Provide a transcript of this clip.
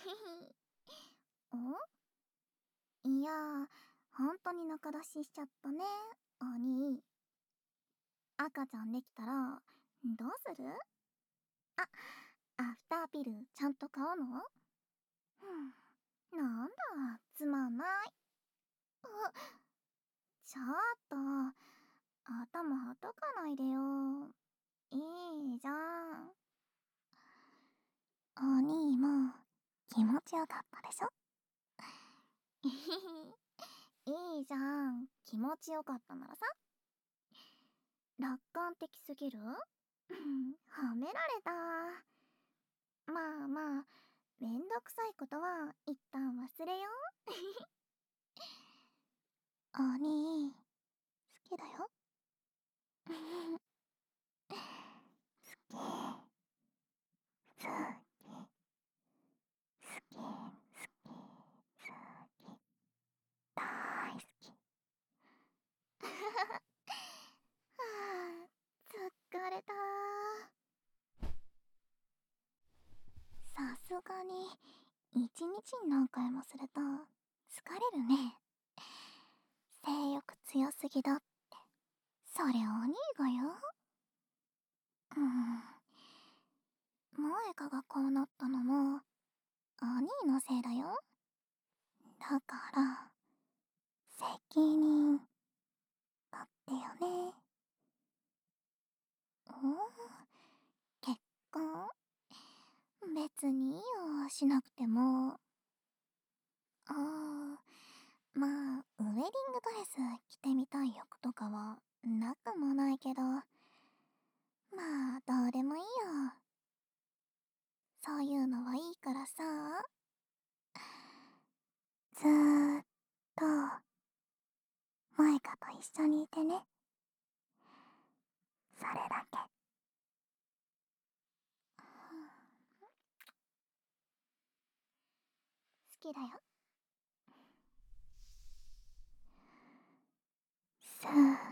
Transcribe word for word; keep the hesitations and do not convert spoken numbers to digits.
んいやー、ほんとに仲出ししちゃったね、兄。赤ちゃんできたら、どうする？あ、アフターピルちゃんと買うの？ふん、なんだ、つまんない。うちょっと、頭はたかないでよ。いいじゃん。お兄も気持ちよかったでしょ？いいじゃん。気持ちよかったならさ。楽観的すぎる？褒められた。まあまあ、めんどくさいことは一旦忘れよう。お兄、好きだよ。好き、好き、好き、好き、好き、大好き。はあ、疲れた。さすがに、一日に何回もすると、疲れるね。性欲強すぎだって。それお兄がよ。うーん。萌香がこうなったのも、お兄のせいだよ。だから、責任、だってよね。お結婚別にいいよ、しなくても。ああ、まあ、ウェディングドレス着てみたい欲とかは、なくもないけど、まあ、どうでもいいよ。そういうのはいいからさ。ずーっと、萌香と一緒にいてね。それだけ。好きだよ。さあ。